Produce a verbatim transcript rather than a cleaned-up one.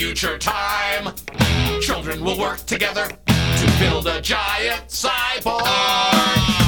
future time. Children will work together to build a giant cyborg.